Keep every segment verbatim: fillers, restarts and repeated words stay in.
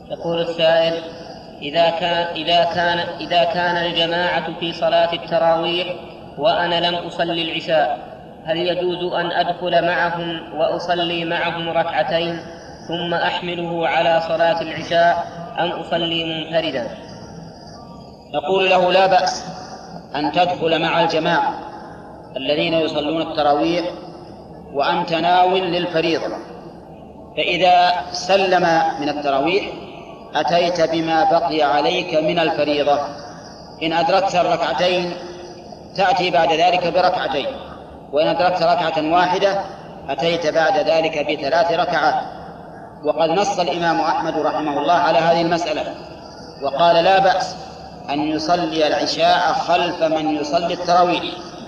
يقول السائل: إذا كان إذا كان إذا كان الجماعة في صلاة التراويح وأنا لم أصلي العشاء، هل يجوز أن أدخل معهم وأصلي معهم ركعتين ثم أحمله على صلاة العشاء أم أصلي منفردا؟ نقول له: لا بأس أن تدخل مع الجماعة الذين يصلون التراويح وأنت ناو للفريضة، فإذا سلم من التراويح أتيت بما بقي عليك من الفريضة. إن أدركت الركعتين تأتي بعد ذلك بركعتين، وإن أدركت ركعة واحدة أتيت بعد ذلك بثلاث ركعات. وقد نص الإمام أحمد رحمه الله على هذه المسألة وقال: لا بأس أن يصلي العشاء خلف من يصلي التراويح.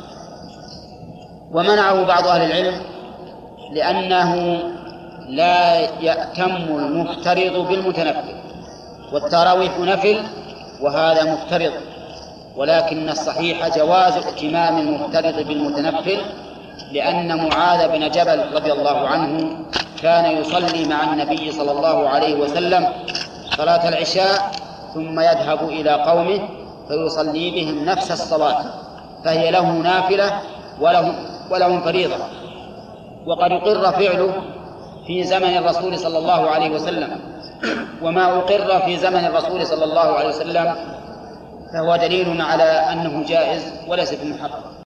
ومنعه بعض أهل العلم لأنه لا يأتم المفترض بالمتنفل، والتراويح نفل وهذا مفترض، ولكن الصحيح جواز ائتمام المفترض بالمتنفل، لأن معاذ بن جبل رضي الله عنه كان يصلي مع النبي صلى الله عليه وسلم صلاة العشاء ثم يذهب إلى قومه فيصلي بهم نفس الصلاة، فهي له نافلة ولهم, ولهم فريضة. وقد أقر فعله في زمن الرسول صلى الله عليه وسلم، وما أقر في زمن الرسول صلى الله عليه وسلم فهو دليل على أنه جائز وليس بمحرم.